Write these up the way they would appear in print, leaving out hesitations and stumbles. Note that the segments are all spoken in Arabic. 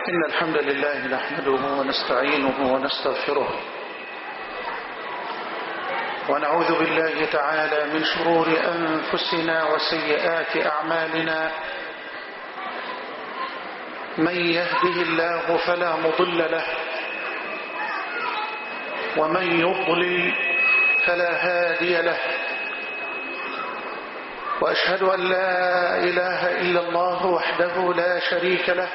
إن الحمد لله نحمده ونستعينه ونستغفره ونعوذ بالله تعالى من شرور أنفسنا وسيئات أعمالنا. من يهده الله فلا مضل له ومن يضلل فلا هادي له، وأشهد أن لا إله إلا الله وحده لا شريك له،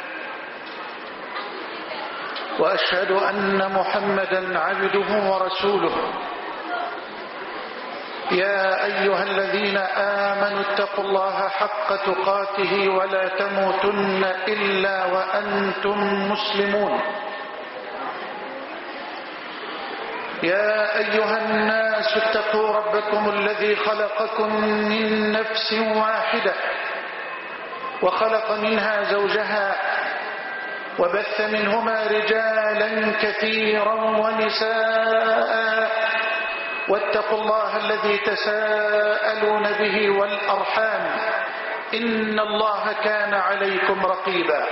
وأشهد أن محمدا عبده ورسوله. يا أيها الذين آمنوا اتقوا الله حق تقاته ولا تموتن إلا وأنتم مسلمون. يا أيها الناس اتقوا ربكم الذي خلقكم من نفس واحدة وخلق منها زوجها وبث منهما رجالا كثيرا ونساء، واتقوا الله الذي تساءلون به والأرحام إن الله كان عليكم رقيبا.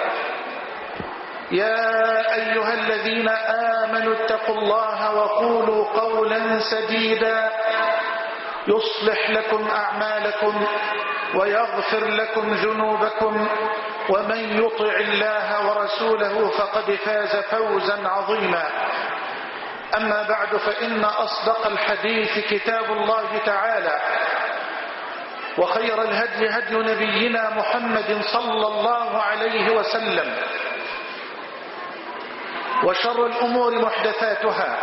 يا أيها الذين آمنوا اتقوا الله وقولوا قولا سديدا يصلح لكم أعمالكم ويغفر لكم ذنوبكم، ومن يطع الله ورسوله فقد فاز فوزا عظيما. أما بعد، فإن أصدق الحديث كتاب الله تعالى، وخير الهدي هدي نبينا محمد صلى الله عليه وسلم، وشر الأمور محدثاتها،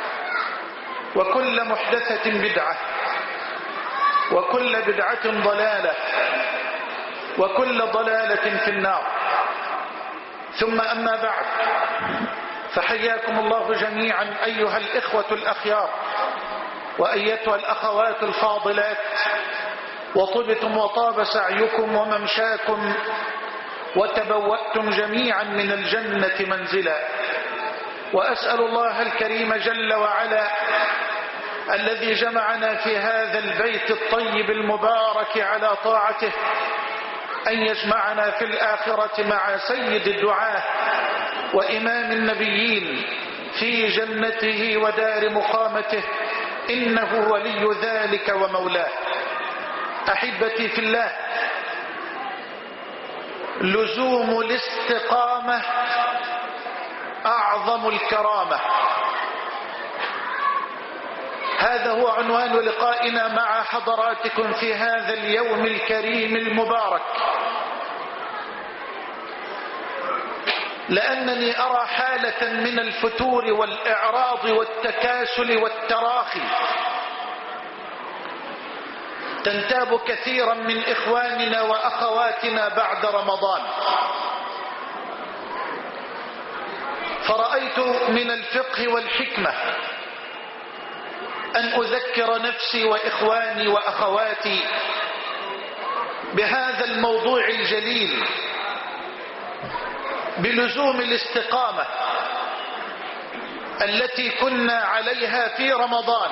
وكل محدثة بدعة، وكل بدعة ضلالة، وكل ضلالة في النار. ثم أما بعد، فحياكم الله جميعا أيها الإخوة الأخيار وأيتها الأخوات الفاضلات، وطبتم وطاب سعيكم وممشاكم، وتبوأتم جميعا من الجنة منزلا. وأسأل الله الكريم جل وعلا الذي جمعنا في هذا البيت الطيب المبارك على طاعته أن يجمعنا في الآخرة مع سيد الدعاة وإمام النبيين في جنته ودار مقامته، إنه ولي ذلك ومولاه. أحبتي في الله، لزوم الاستقامة أعظم الكرامة. هذا هو عنوان لقائنا مع حضراتكم في هذا اليوم الكريم المبارك، لأنني أرى حالة من الفتور والإعراض والتكاسل والتراخي تنتاب كثيرا من إخواننا وأخواتنا بعد رمضان. فرأيت من الفقه والحكمة أن أذكر نفسي وإخواني وأخواتي بهذا الموضوع الجليل، بلزوم الاستقامة التي كنا عليها في رمضان.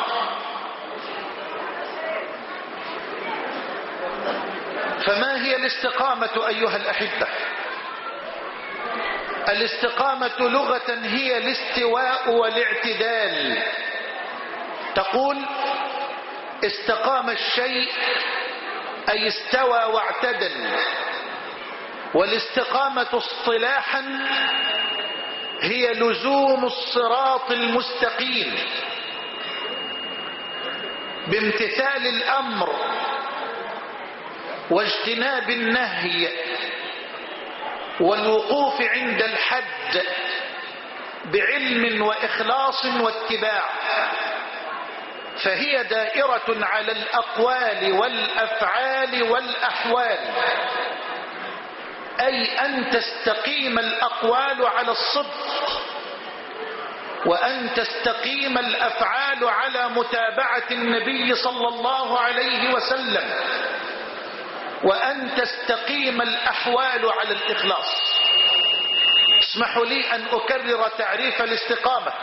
فما هي الاستقامة أيها الأحبة؟ الاستقامة لغة هي الاستواء والاعتدال. تقول استقام الشيء أي استوى واعتدل. والاستقامة اصطلاحا هي لزوم الصراط المستقيم بامتثال الأمر واجتناب النهي والوقوف عند الحد بعلم وإخلاص واتباع. فهي دائرة على الأقوال والأفعال والأحوال، أي أن تستقيم الأقوال على الصدق، وأن تستقيم الأفعال على متابعة النبي صلى الله عليه وسلم، وأن تستقيم الأحوال على الإخلاص. اسمحوا لي أن أكرر تعريف الاستقامة.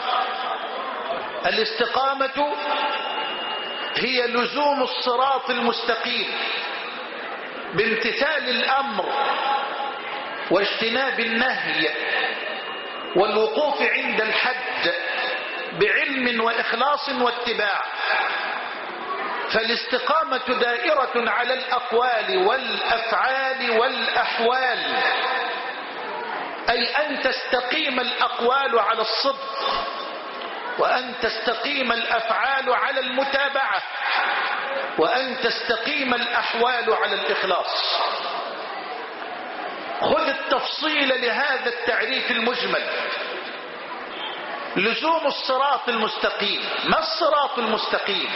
الاستقامة هي لزوم الصراط المستقيم بامتثال الأمر واجتناب النهي والوقوف عند الحد بعلم وإخلاص واتباع. فالاستقامة دائرة على الأقوال والأفعال والأحوال، أي أن تستقيم الأقوال على الصدق، وأن تستقيم الأفعال على المتابعة، وأن تستقيم الأحوال على الإخلاص. خذ التفصيل لهذا التعريف المجمل. لزوم الصراط المستقيم. ما الصراط المستقيم؟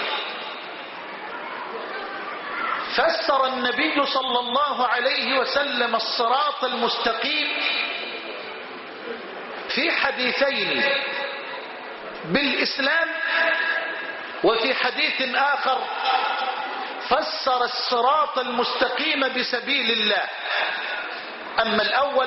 فسر النبي صلى الله عليه وسلم الصراط المستقيم في حديثين، بالإسلام، وفي حديث آخر فسر الصراط المستقيم بسبيل الله. أما الأول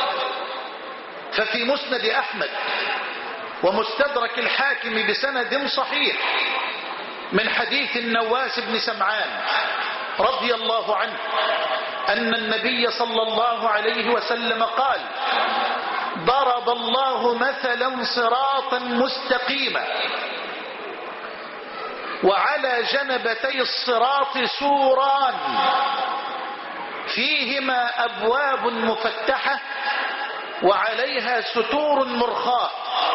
ففي مسند أحمد ومستدرك الحاكم بسند صحيح من حديث النواس بن سمعان رضي الله عنه أن النبي صلى الله عليه وسلم قال: ضرب الله مثلا صراطا مستقيما وعلى جنبتي الصراط سوران فيهما أبواب مفتحة وعليها ستور مرخاة،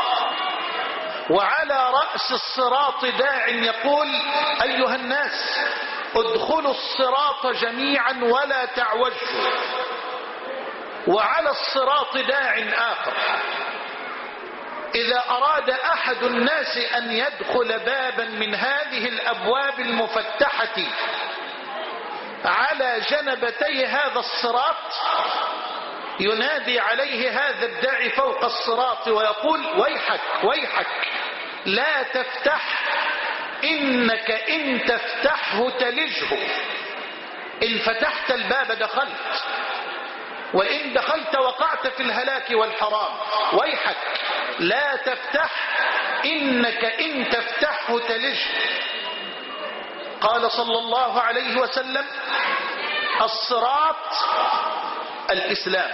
وعلى رأس الصراط داع يقول: أيها الناس ادخلوا الصراط جميعا ولا تعوجوا. وعلى الصراط داع آخر: إذا أراد أحد الناس أن يدخل بابا من هذه الأبواب المفتحة على جنبتي هذا الصراط ينادي عليه هذا الداعي فوق الصراط ويقول: ويحك ويحك لا تفتح، إنك إن تفتحه تلجه. إن فتحت الباب دخلت، وإن دخلت وقعت في الهلاك والحرام. ويحك لا تفتح، إنك إن تفتحه تلجه. قال صلى الله عليه وسلم: الصراط الإسلام،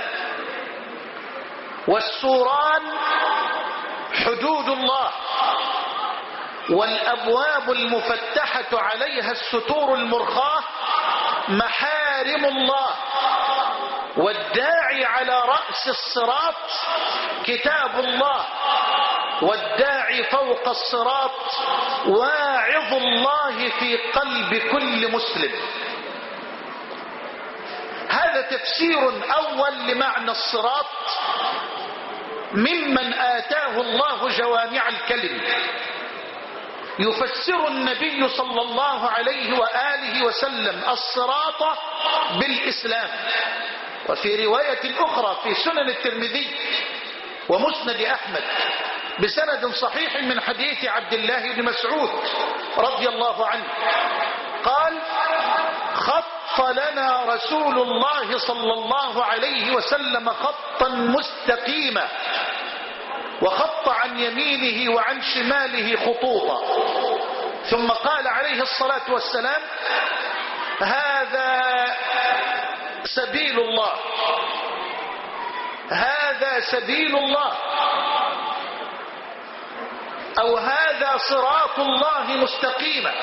والسوران حدود الله، والأبواب المفتحة عليها الستور المرخاة محارم الله، والداعي على رأس الصراط كتاب الله، والداعي فوق الصراط واعظ الله في قلب كل مسلم. هذا تفسير أول لمعنى الصراط ممن آتاه الله جوامع الكلم. يفسر النبي صلى الله عليه وآله وسلم الصراط بالإسلام. وفي رواية أخرى في سنن الترمذي ومسند أحمد بسند صحيح من حديث عبد الله بن مسعود رضي الله عنه قال: خط لنا رسول الله صلى الله عليه وسلم خطا مستقيما، وخط عن يمينه وعن شماله خطوطا، ثم قال عليه الصلاة والسلام: هذا سبيل الله، هذا سبيل الله، أو هذا صراط الله مستقيما.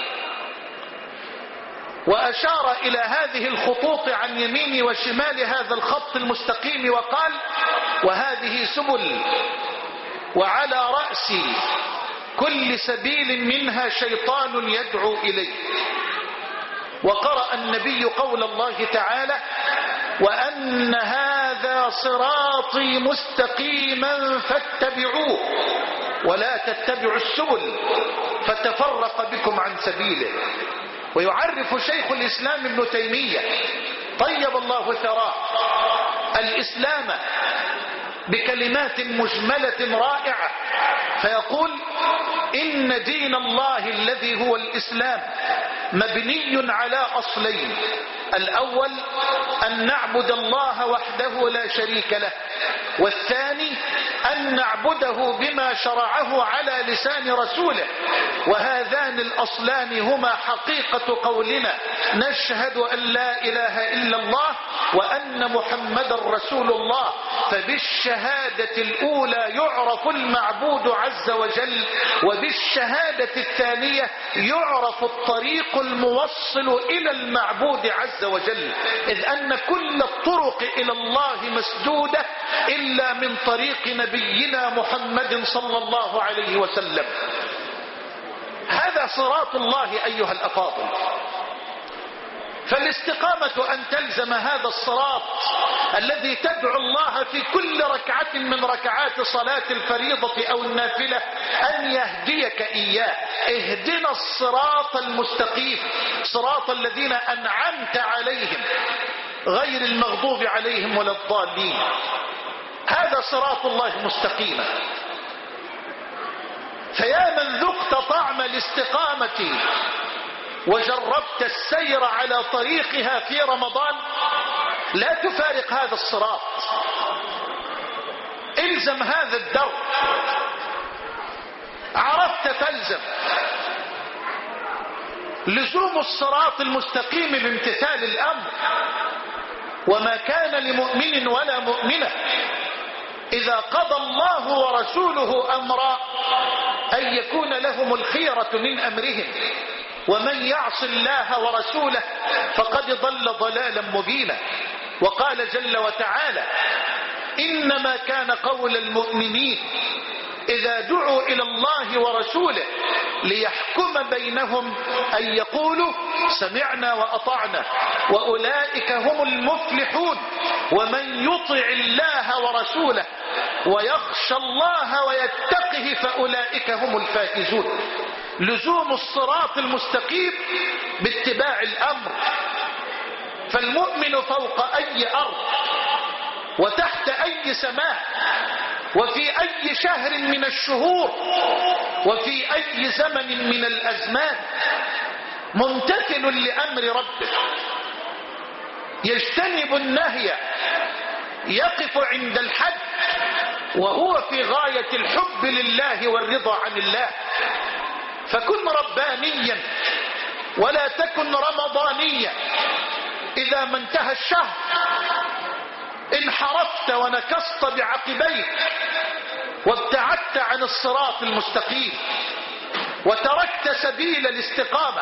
وأشار إلى هذه الخطوط عن يمين وشمال هذا الخط المستقيم وقال: وهذه سبل، وعلى رأس كل سبيل منها شيطان يدعو إليه. وقرأ النبي قول الله تعالى: وأن هذا صراطي مستقيما فاتبعوه ولا تتبعوا السبل فتفرق بكم عن سبيله. ويعرف شيخ الإسلام ابن تيمية طيب الله ثراه الإسلام بكلمات مجملة رائعة، فيقول: إن دين الله الذي هو الإسلام مبني على أصلين: الأول أن نعبد الله وحده لا شريك له، والثاني أن نعبده بما شرعه على لسان رسوله، وهذان الأصلان هما حقيقة قولنا: نشهد أن لا إله إلا الله وأن محمد رسول الله. فبالشهادة الأولى يعرف المعبود عز وجل، وبالشهادة الثانية يعرف الطريق الموصل إلى المعبود عز وجل، إذ أن كل الطرق إلى الله مسدودة إلا من طريق نبينا محمد صلى الله عليه وسلم. هذا صراط الله أيها الأفاضل. فالاستقامة أن تلزم هذا الصراط الذي تدعو الله في كل ركعة من ركعات صلاة الفريضة أو النافلة أن يهديك إياه. اهدنا الصراط المستقيم، صراط الذين أنعمت عليهم غير المغضوب عليهم ولا الضالين. هذا صراط الله مستقيما. فيا من ذقت طعم الاستقامة وجربت السير على طريقها في رمضان، لا تفارق هذا الصراط، الزم هذا الدرب. عرفت فالزم. لزوم الصراط المستقيم بامتثال الأمر، وما كان لمؤمن ولا مؤمنة إذا قضى الله ورسوله أمرا أن يكون لهم الخيرة من أمرهم، ومن يعص الله ورسوله فقد ضل ضلالا مبينا. وقال جل وتعالى: إنما كان قول المؤمنين إذا دعوا إلى الله ورسوله ليحكم بينهم أن يقولوا سمعنا وأطعنا وأولئك هم المفلحون. ومن يطع الله ورسوله ويخشى الله ويتقه فأولئك هم الفائزون. لزوم الصراط المستقيم باتباع الأمر. فالمؤمن فوق أي أرض وتحت أي سماء وفي أي شهر من الشهور وفي أي زمن من الأزمان ممتثل لأمر ربه، يجتنب النهي، يقف عند الحد، وهو في غاية الحب لله والرضا عن الله. فكن ربانيا ولا تكن رمضانيا. إذا ما انتهى الشهر انحرفت ونكصت بعقبيك وابتعدت عن الصراط المستقيم وتركت سبيل الاستقامة.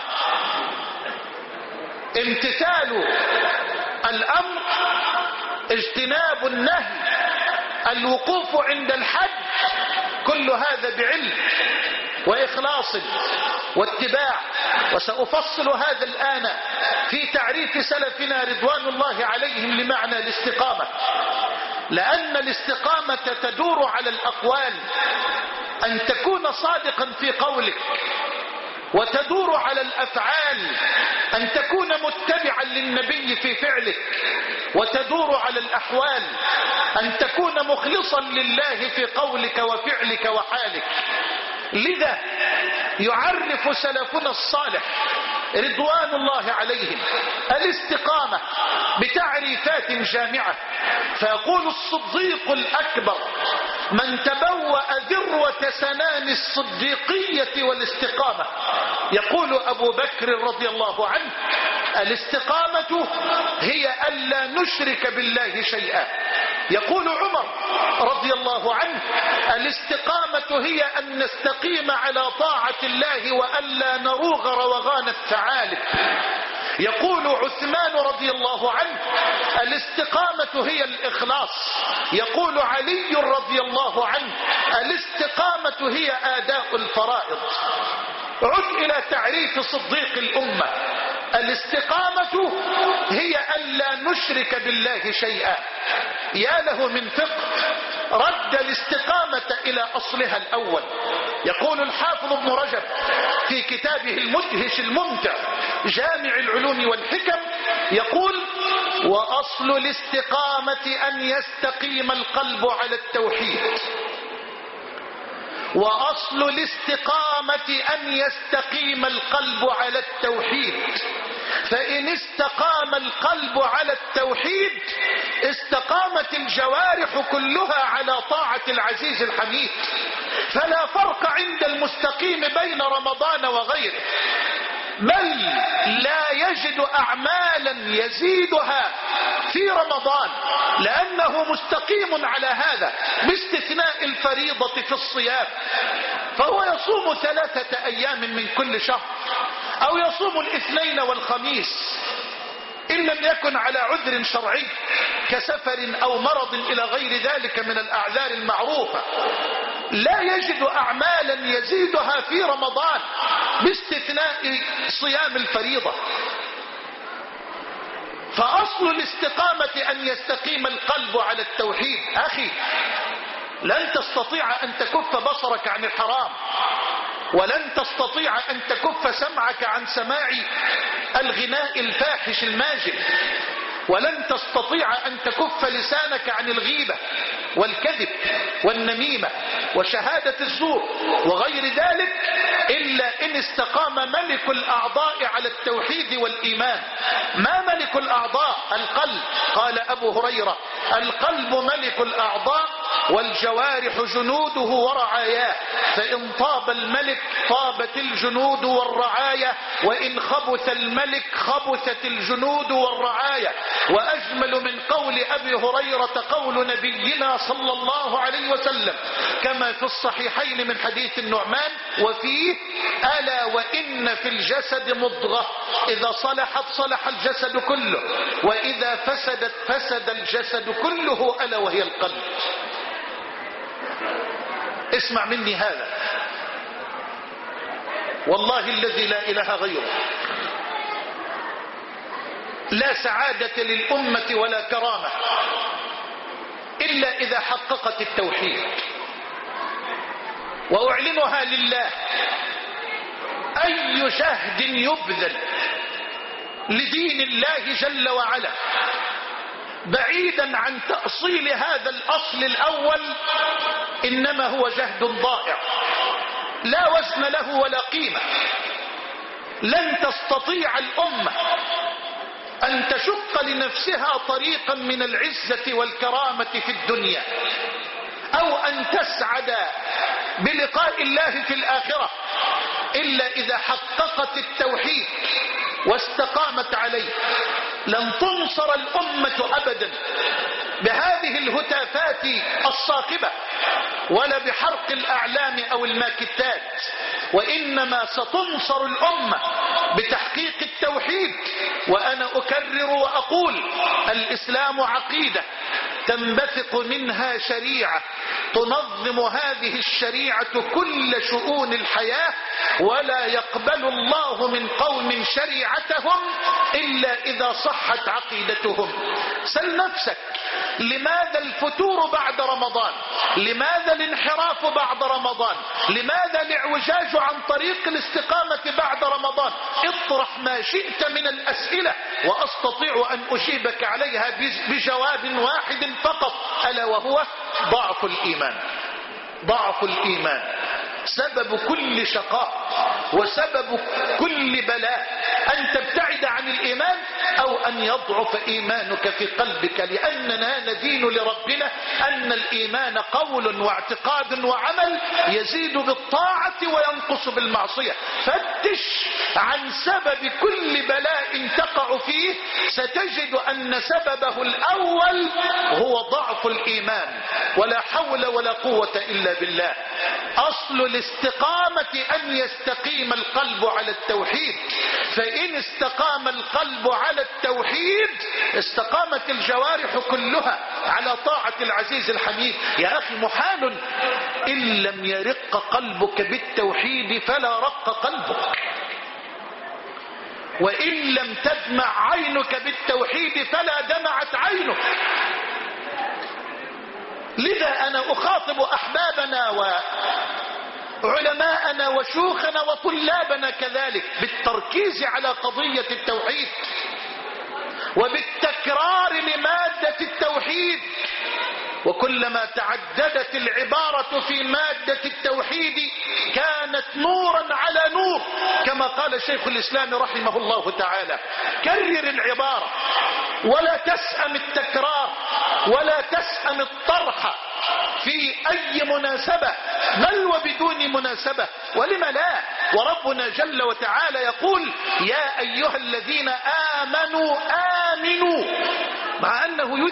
امتثال الأمر، اجتناب النهي، الوقوف عند الحد، كل هذا بعلم وإخلاص واتباع. وسأفصل هذا الآن في تعريف سلفنا رضوان الله عليهم لمعنى الاستقامة، لأن الاستقامة تدور على الأقوال، أن تكون صادقا في قولك، وتدور على الأفعال، أن تكون متبعا للنبي في فعلك، وتدور على الأحوال، أن تكون مخلصا لله في قولك وفعلك وحالك. لذا يعرف سلفنا الصالح رضوان الله عليهم الاستقامة بتعريفات جامعة. فيقول الصديق الأكبر: من تبوأ ذروة سنام الصديقية والاستقامة. يقول أبو بكر رضي الله عنه: الاستقامة هي ألا نشرك بالله شيئا. يقول عمر رضي الله عنه: الاستقامة هي أن نستقيم على طاعة الله وألا نروغ روغان الثعالب. يقول عثمان رضي الله عنه: الاستقامة هي الإخلاص. يقول علي رضي الله عنه: الاستقامة هي آداء الفرائض. عد إلى تعريف صديق الأمة: الاستقامة هي ألا نشرك بالله شيئا. يا له من فقه رد الاستقامة إلى أصلها الأول. يقول الحافظ ابن رجب في كتابه المدهش الممتع جامع العلوم والحكم، يقول: وأصل الاستقامة أن يستقيم القلب على التوحيد. وأصل الاستقامة أن يستقيم القلب على التوحيد. فإن استقام القلب على التوحيد استقامت الجوارح كلها على طاعة العزيز الحميد، فلا فرق عند المستقيم بين رمضان وغيره، بل لا يجد أعمالا يزيدها في رمضان لأنه مستقيم على هذا، باستثناء الفريضة في الصيام، فهو يصوم 3 أيام من كل شهر، أو يصوم الاثنين والخميس إن لم يكن على عذر شرعي كسفر أو مرض إلى غير ذلك من الأعذار المعروفة. لا يجد أعمالا يزيدها في رمضان باستثناء صيام الفريضة. فأصل الاستقامة أن يستقيم القلب على التوحيد. أخي، لن تستطيع أن تكف بصرك عن الحرام، ولن تستطيع أن تكف سمعك عن سماع الغناء الفاحش الماجن، ولن تستطيع أن تكف لسانك عن الغيبة والكذب والنميمة وشهادة الزور وغير ذلك، إلا إن استقام ملك الأعضاء على التوحيد والإيمان. ما ملك الأعضاء؟ القلب. قال أبو هريرة: القلب ملك الأعضاء والجوارح جنوده ورعاياه، فإن طاب الملك طابت الجنود والرعاية، وإن خبث الملك خبثت الجنود والرعاية. وأجمل من قول أبي هريرة قول نبينا صلى الله عليه وسلم كما في الصحيحين من حديث النعمان وفيه: ألا وإن في الجسد مضغة إذا صلحت صلح الجسد كله، وإذا فسدت فسد الجسد كله، ألا وهي القلب. اسمع مني هذا، والله الذي لا إله غيره، لا سعادة للأمة ولا كرامة إلا إذا حققت التوحيد. وأعلنها لله: أي جهد يبذل لدين الله جل وعلا بعيدا عن تأصيل هذا الأصل الأول إنما هو جهد ضائع لا وزن له ولا قيمة. لن تستطيع الأمة أن تشق لنفسها طريقا من العزة والكرامة في الدنيا، أو أن تسعد بلقاء الله في الآخرة، إلا إذا حققت التوحيد واستقامت عليه. لن تنصر الأمة أبدا بهذه الهتافات الصاخبة ولا بحرق الأعلام أو الماكتات، وإنما ستنصر الأمة بتحقيق التوحيد. وأنا أكرر وأقول: الإسلام عقيدة تنبثق منها شريعة تنظم هذه الشريعة كل شؤون الحياة، ولا يقبل الله من قوم شريعتهم إلا إذا صحت عقيدتهم. سل نفسك: لماذا الفتور بعد رمضان؟ لماذا الانحراف بعد رمضان؟ لماذا الاعوجاج عن طريق الاستقامة بعد رمضان؟ اطرح ما شئت من الأسئلة وأستطيع أن أجيبك عليها بجواب واحد فقط، ألا وهو ضعف الإيمان. ضعف الإيمان سبب كل شقاء وسبب كل بلاء، أن تبتعد عن الإيمان أو أن يضعف إيمانك في قلبك، لأننا ندين لربنا أن الإيمان قول واعتقاد وعمل يزيد بالطاعة وينقص بالمعصية. فتش عن سبب كل بلاء تقع فيه، ستجد أن سببه الأول هو ضعف الإيمان، ولا حول ولا قوة إلا بالله. أصل الاستقامة أن يستقيم القلب على التوحيد، فإن استقام القلب على التوحيد استقامت الجوارح كلها على طاعة العزيز الحميد. يا أخي، محال إن لم يرق قلبك بالتوحيد فلا رق قلبك، وإن لم تدمع عينك بالتوحيد فلا دمعت عينك. لذا أنا أخاطب أحبابنا وعلماءنا وشيوخنا وطلابنا كذلك بالتركيز على قضية التوحيد وبالتكرار لمادة التوحيد. وكلما تعددت العبارة في مادة التوحيد كانت نورا على نور، كما قال شيخ الإسلام رحمه الله تعالى: كرر العبارة ولا تسأم التكرار، ولا تسأم الطرح في أي مناسبة بل وبدون مناسبة، ولم لا؟ وربنا جل وتعالى يقول يا أيها الذين آمنوا آمنوا، مع أنه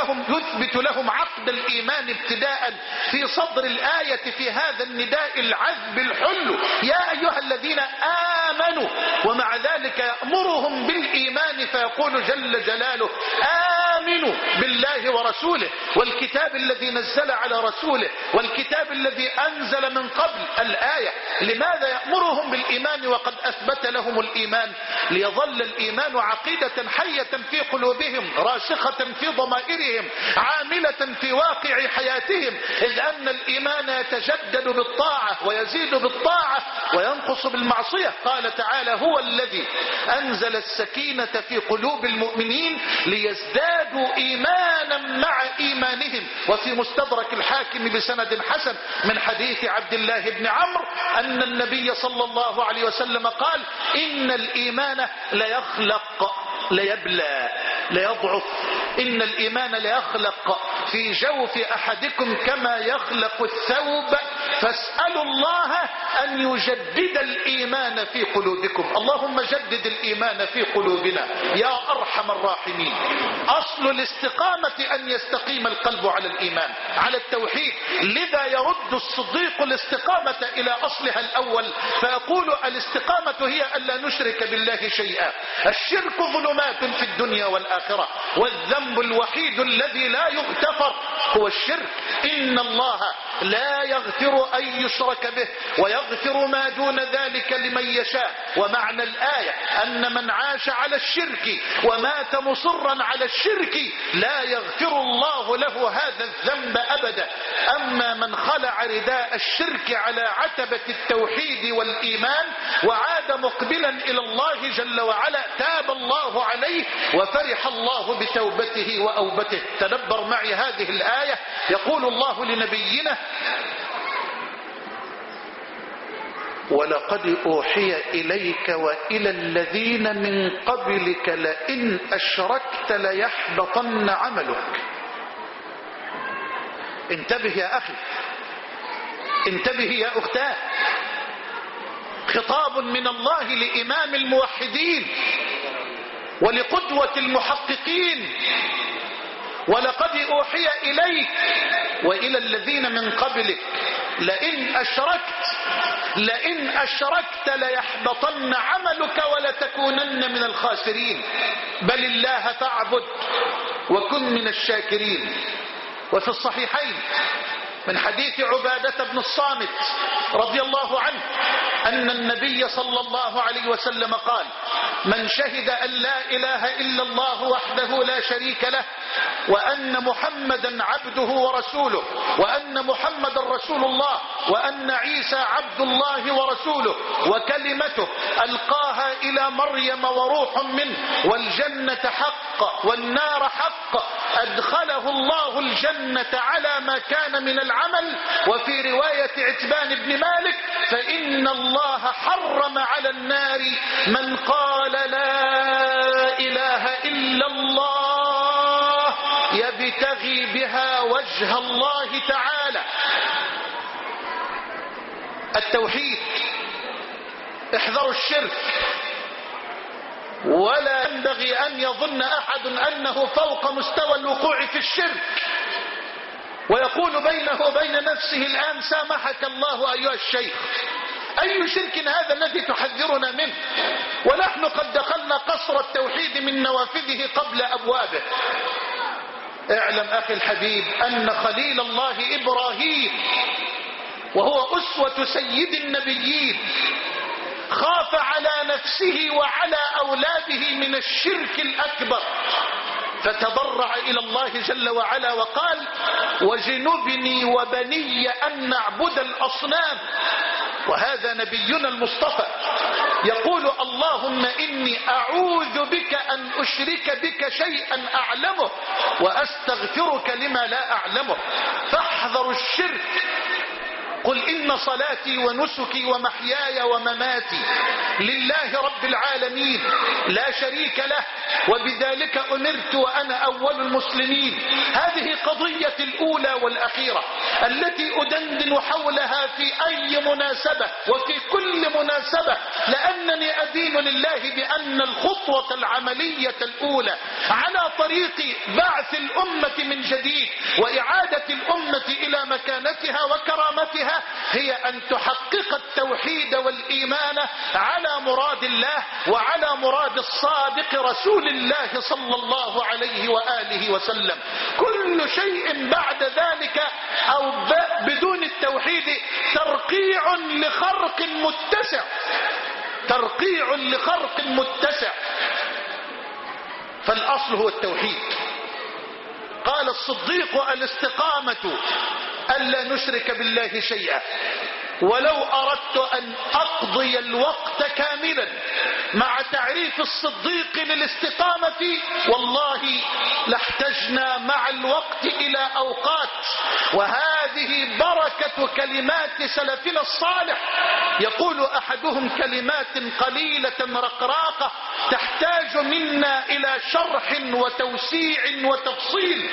يثبت لهم عقد الإيمان ابتداء في صدر الآية في هذا النداء العذب الحل، يا أيها الذين آمنوا، ومع ذلك يأمرهم بالإيمان فيقول جل جلاله آمنوا بالله ورسوله والكتاب الذي نزل على رسوله والكتاب الذي أنزل من قبل الآية. لماذا يأمرهم بالإيمان وقد أثبت لهم الإيمان؟ ليظل الإيمان عقيدة حية في قلوبهم، راسخة في ضمائرهم، عاملة في واقع حياتهم، إذ أن الإيمان يتجدد بالطاعة ويزيد بالطاعة وينقص بالمعصية. قال تعالى هو الذي أنزل السكينة في قلوب المؤمنين ليزدادوا إيمانا مع إيمانهم. وفي مستدرك الحاكم بسند حسن من حديث عبد الله بن عمرو أن النبي صلى الله عليه وسلم قال إن الإيمان ليخلق ليبلى ليضعف، إن الإيمان ليخلق في جوف أحدكم كما يخلق الثوب فاسألوا الله أن يجدد الإيمان في قلوبكم. اللهم جدد الإيمان في قلوبنا يا أرحم الراحمين. أصل الاستقامة أن يستقيم القلب على الإيمان على التوحيد، لذا يرد الصديق الاستقامة إلى أصلها الأول فيقول الاستقامة هي ألا نشرك بالله شيئا. الشرك ظلمات في الدنيا والآخرة، والذنب الوحيد الذي لا يغتفر هو الشرك. إن الله لا يغفر أن يشرك به ويغفر ما دون ذلك لمن يشاء. ومعنى الآية أن من عاش على الشرك ومات مصرا على الشرك لا يغفر الله له هذا الذنب أبدا. أما من خلع رداء الشرك على عتبة التوحيد والإيمان وعاد مقبلا إلى الله جل وعلا تاب الله عليه وفرح الله بتوبته وأوبته. تدبر معي هذه الآية. يقول الله لنبينا ولقد أوحي إليك وإلى الذين من قبلك لئن أشركت ليحبطن عملك. انتبه يا أخي، انتبه يا أختاه، خطاب من الله لإمام الموحدين ولقدوة المحققين. ولقد أوحي إليك وإلى الذين من قبلك لئن أشركت ليحبطن عملك ولتكونن من الخاسرين. بل الله فاعبد وكن من الشاكرين. وفي الصحيحين من حديث عبادة بن الصامت رضي الله عنه أن النبي صلى الله عليه وسلم قال من شهد أن لا إله إلا الله وحده لا شريك له وأن محمدا عبده ورسوله وأن محمد رسول الله وأن عيسى عبد الله ورسوله وكلمته ألقاها إلى مريم وروح منه والجنة حق والنار حق أدخله الله الجنة على ما كان من العمل. وفي رواية عتبان بن مالك فإن الله حرم على النار من قال لا إله إلا الله يبتغي بها وجه الله تعالى. التوحيد، احذروا الشرك، ولا ينبغي أن يظن أحد أنه فوق مستوى الوقوع في الشرك ويقول بينه وبين نفسه الآن سامحك الله أيها الشيخ، أي شرك هذا الذي تحذرنا منه ونحن قد دخلنا قصر التوحيد من نوافذه قبل أبوابه. اعلم أخي الحبيب أن خليل الله إبراهيم وهو أسوة سيد النبيين خاف على نفسه وعلى أولاده من الشرك الأكبر فتضرع إلى الله جل وعلا وقال وجنبني وبني أن نعبد الأصنام. وهذا نبينا المصطفى يقول اللهم إني أعوذ بك أن أشرك بك شيئا أعلمه وأستغفرك لما لا أعلمه. فاحذروا الشرك قل إن صلاتي ونسكي ومحياي ومماتي لله رب العالمين لا شريك له وبذلك أمرت وأنا أول المسلمين. هذه قضية الأولى والأخيرة التي أدندن حولها في أي مناسبة وفي كل مناسبة، لأنني أدين لله بأن الخطوة العملية الأولى على طريق بعث الأمة من جديد وإعادة الأمة إلى مكانتها وكرامتها هي أن تحقق التوحيد والإيمان على مراد الله وعلى مراد الصادق رسول الله صلى الله عليه وآله وسلم. كل شيء بعد ذلك أو بدون التوحيد ترقيع لخرق متسع، ترقيع لخرق متسع. فالأصل هو التوحيد. قال الصديق الاستقامة ألا نشرك بالله شيئا، ولو أردت أن أقضي الوقت كاملا مع تعريف الصديق للاستقامة والله لاحتجنا مع الوقت إلى أوقات. وهذه بركة كلمات سلفنا الصالح. يقول أحدهم كلمات قليلة رقراقة تحتاج منا إلى شرح وتوسيع وتفصيل.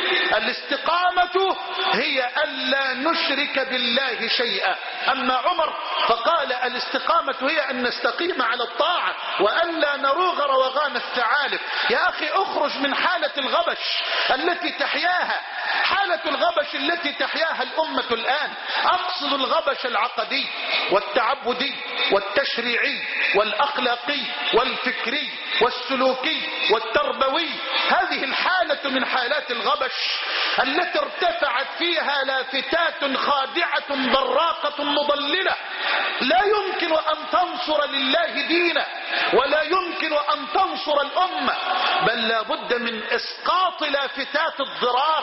الاستقامة هي ألا نشرك بالله شيئا. أما عمر فقال الاستقامة هي أن نستقيم على الطاعة وألا نروغ روغان الثعالب. يا أخي اخرج من حالة الغبش التي تحياها، حالة الغبش التي تحياها الأمة الآن. أقصد الغبش العقدي والتعبدي والتشريعي والأخلاقي والفكري والسلوكي والتربوي. هذه الحالة من حالات الغبش التي ارتفعت فيها لافتات خادعة براقة مضللة. لا يمكن أن تنصر لله دينه ولا يمكن أن تنصر الأمة، بل لا بد من إسقاط لافتات الضرار،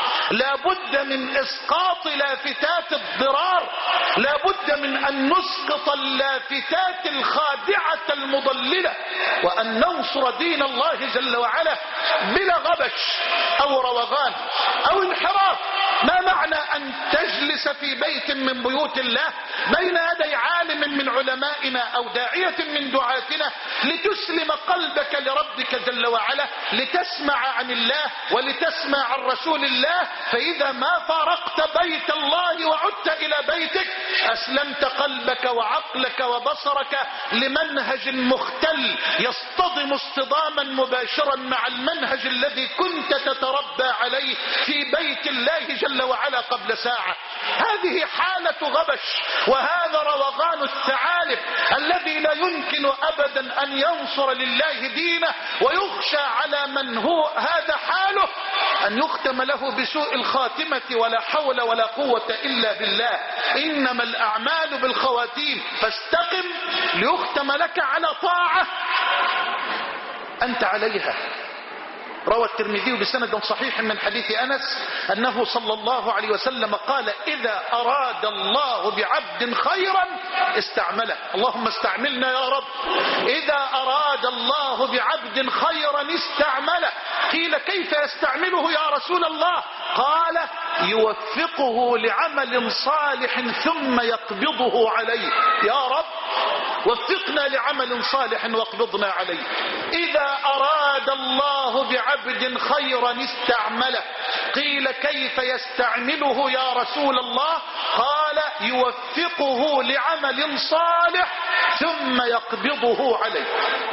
لا بد من إسقاط لافتات الضرار، لا بد من أن نسقط اللافتات الخادعة المضللة وأن ننصر دين الله جل وعلا بلا غبش أو روغان أو انحراف. ما معنى أن تجلس في بيت من بيوت الله بين يدي عالم من علمائنا أو داعية من دعاتنا لتسلم قلبك لربك جل وعلا، لتسمع عن الله ولتسمع عن رسول الله، فإذا ما فارقت بيت الله وعدت إلى بيتك أسلمت قلبك وعقلك وبصرك لمنهج مختل يصطدم اصطداما مباشرا مع المنهج الذي كنت تتربى عليه في بيت الله جل وعلا قبل ساعة. هذه حالة غبش وهذا روغان الثعالب الذي لا يمكن أبدا أن ينصر لله دينه، ويخشى على من هو هذا حاله أن يختم له بسوء الخاتمة ولا حول ولا قوة إلا بالله. إنما الأعمال بالخواتيم، فاستقم ليختم لك على طاعة أنت عليها. روى الترمذي بسند صحيح من حديث أنس أنه صلى الله عليه وسلم قال إذا أراد الله بعبد خيرا استعمله. اللهم استعملنا يا رب. إذا أراد الله بعبد خيرا استعمله. قيل كيف يستعمله يا رسول الله؟ قال يوفقه لعمل صالح ثم يقبضه عليه. يا رب وفقنا لعمل صالح واقبضنا عليه. إذا أراد الله بعبد خيرا استعمله. قيل كيف يستعمله يا رسول الله؟ قال يوفقه لعمل صالح ثم يقبضه عليه.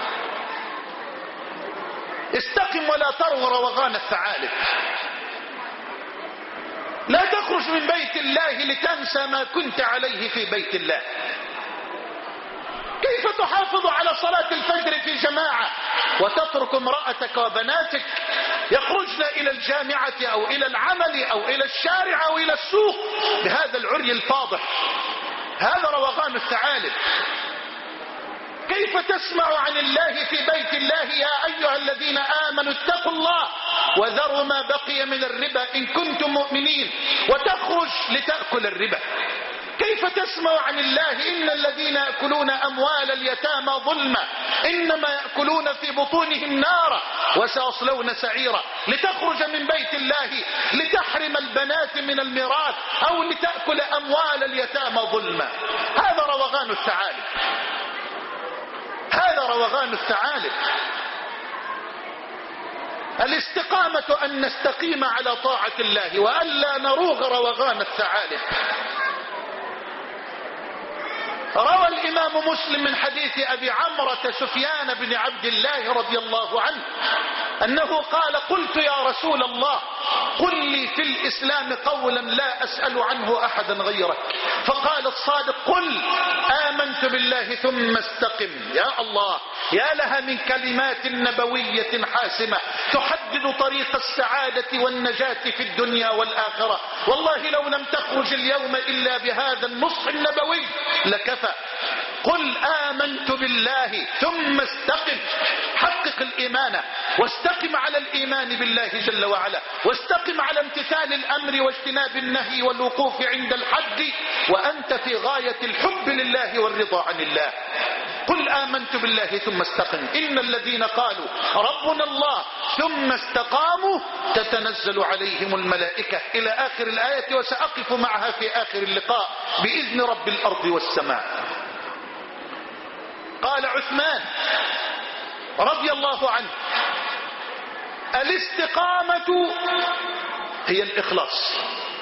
استقم ولا ترو روغان الثعالب. لا تخرج من بيت الله لتنسى ما كنت عليه في بيت الله. كيف تحافظ على صلاة الفجر في جماعة وتترك امرأتك وبناتك يخرجن إلى الجامعة أو إلى العمل أو إلى الشارع أو إلى السوق بهذا العري الفاضح؟ هذا روغان الثعالب. كيف تسمع عن الله في بيت الله يا أيها الذين آمنوا اتقوا الله وذروا ما بقي من الربا إن كنتم مؤمنين، وتخرج لتأكل الربا؟ كيف كيف تسمع عن الله إن الذين يأكلون أموال اليتامى ظلما إنما يأكلون في بطونهم نارا وسيصلون سعيرا، لتخرج من بيت الله لتحرم البنات من الميراث أو لتأكل أموال اليتامى ظلما. هذا روغان الثعالب، هذا روغان الثعالب. الاستقامة أن نستقيم على طاعة الله وألا نروغ روغان الثعالب. روى الإمام مسلم من حديث أبي عمرة سفيان بن عبد الله رضي الله عنه أنه قال: قلت يا رسول الله قل لي في الإسلام قولا لا أسأل عنه أحدا غيرك. فقال الصادق: قل آمنت بالله ثم استقم. يا الله، يا لها من كلمات نبوية حاسمة تحدد طريق السعادة والنجاة في الدنيا والآخرة. والله لو لم تخرج اليوم إلا بهذا النصح النبوي لكفى. قل آمنت بالله ثم استقم، حقق الإيمان واستقم على الإيمان بالله جل وعلا، واستقم على امتثال الأمر واجتناب النهي والوقوف عند الحد وأنت في غاية الحب لله والرضا عن الله. قل آمنت بالله ثم استقم. إن الذين قالوا ربنا الله ثم استقاموا تتنزل عليهم الملائكة إلى آخر الآية، وسأقف معها في آخر اللقاء بإذن رب الأرض والسماء. قال عثمان رضي الله عنه: الاستقامة هي الإخلاص،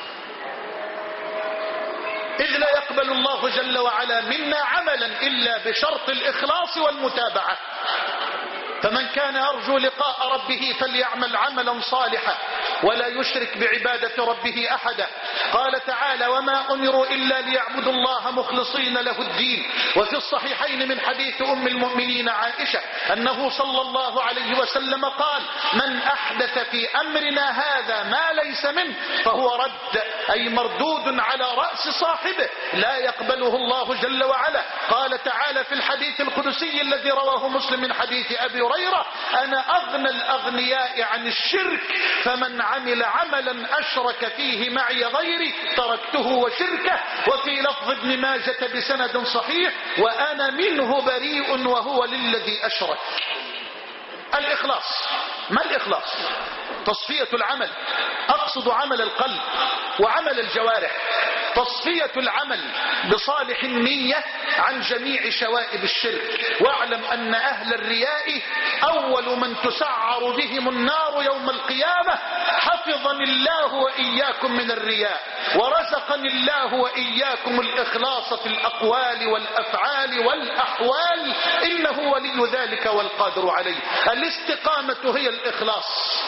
إذ لا يقبل الله جل وعلا منا عملا إلا بشرط الإخلاص والمتابعة. فمن كان يرجو لقاء ربه فليعمل عملا صالحا ولا يشرك بعبادة ربه أحدا. قال تعالى: وما أمروا إلا ليعبدوا الله مخلصين له الدين. وفي الصحيحين من حديث أم المؤمنين عائشة أنه صلى الله عليه وسلم قال: من أحدث في أمرنا هذا ما ليس منه فهو رد، أي مردود على رأس صاحبه لا يقبله الله جل وعلا. قال تعالى في الحديث القدسي الذي رواه مسلم من حديث أبي هريرة: أنا أغنى الأغنياء عن الشرك، فمن عمل عملا أشرك فيه معي غيري تركته وشركه. وفي لفظ ابن ماجة بسند صحيح: وأنا منه بريء وهو للذي أشرك. الإخلاص. ما الإخلاص؟ تصفية العمل، أقصد عمل القلب وعمل الجوارح، تصفية العمل بصالح النية عن جميع شوائب الشرك. واعلم أن أهل الرياء أول من تسعر بهم النار يوم القيامة. حفظني الله وإياكم من الرياء، ورزقني الله وإياكم الإخلاص في الأقوال والأفعال والأحوال، إنه ولي ذلك والقادر عليه. الاستقامة هي الإخلاص.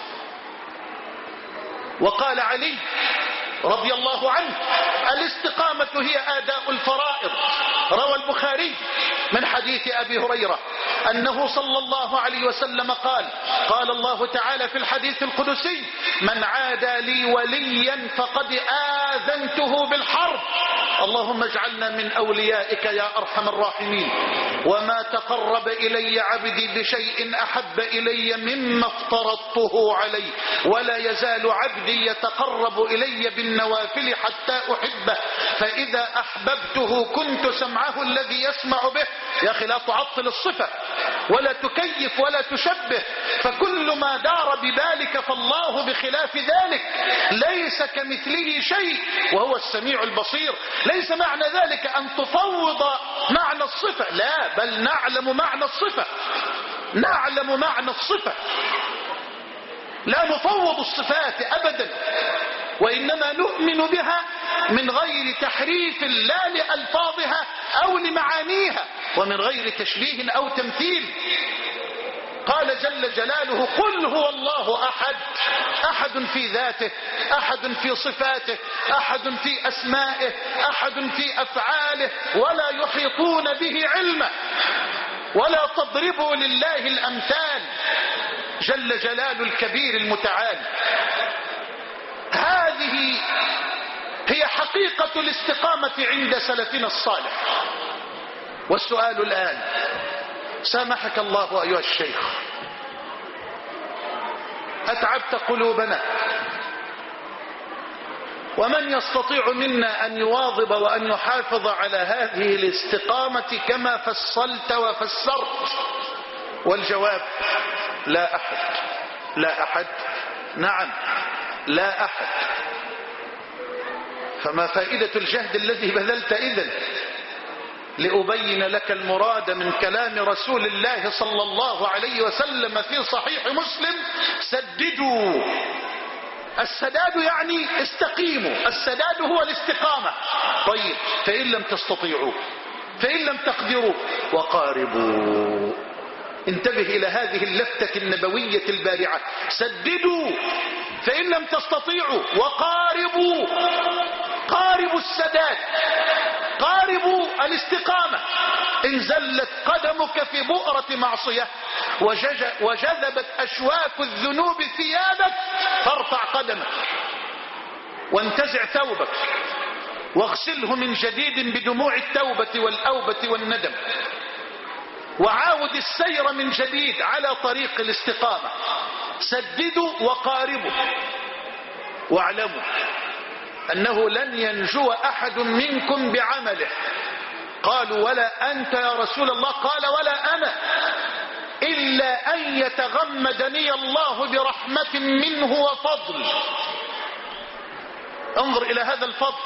وقال علي رضي الله عنه: الاستقامة هي آداء الفرائض. روى البخاري من حديث أبي هريرة أنه صلى الله عليه وسلم قال: قال الله تعالى في الحديث القدسي: من عادى لي وليا فقد آذنته بالحرب. اللهم اجعلنا من أوليائك يا أرحم الراحمين. وما تقرب إلي عبدي بشيء أحب إلي مما افترضته عليه، ولا يزال عبدي يتقرب إلي بالنوافل حتى أحبه، فإذا أحببته كنت سمعه الذي يسمع به. يا أخي لا تعطل الصفة ولا تكيف ولا تشبه، فكل ما دار ببالك فالله بخلاف ذلك، ليس كمثله شيء وهو السميع البصير. ليس معنى ذلك أن تفوض معنى الصفة، لا، بل نعلم معنى الصفة، نعلم معنى الصفة، لا نفوض الصفات أبدا، وإنما نؤمن بها من غير تحريف لا لألفاظها أو لمعانيها، ومن غير تشبيه أو تمثيل. قال جل جلاله: قل هو الله أحد. أحد في ذاته، أحد في صفاته، أحد في أسمائه، أحد في أفعاله، ولا يحيطون به علما. ولا تضربوا لله الأمثال، جل جلال الكبير المتعال. هذه هي حقيقة الاستقامة عند سلفنا الصالح. والسؤال الآن: سامحك الله أيها الشيخ، أتعبت قلوبنا، ومن يستطيع منا أن يواظب وأن يحافظ على هذه الاستقامة كما فصلت وفسرت؟ والجواب لا أحد. لا أحد، نعم لا أحد. فما فائدة الجهد الذي بذلت إذن لأبين لك المراد من كلام رسول الله صلى الله عليه وسلم في صحيح مسلم: سددوا. السداد يعني استقيموا، السداد هو الاستقامة. طيب فإن لم تستطيعوا، فإن لم تقدروا، وقاربوا. انتبه إلى هذه اللفتة النبوية البارعة: سددوا فإن لم تستطيعوا، وقاربوا. قاربوا السداد، قاربوا الاستقامة. إن زلت قدمك في بؤرة معصية وجذبت أشواك الذنوب ثيابك، فارفع قدمك وانتزع ثوبك واغسله من جديد بدموع التوبة والأوبة والندم، وعاود السير من جديد على طريق الاستقامة. سددوا وقاربوا، واعلموا أنه لن ينجو أحد منكم بعمله. قالوا ولا أنت يا رسول الله؟ قال ولا أنا، إلا أن يتغمدني الله برحمة منه وفضل. انظر إلى هذا الفضل.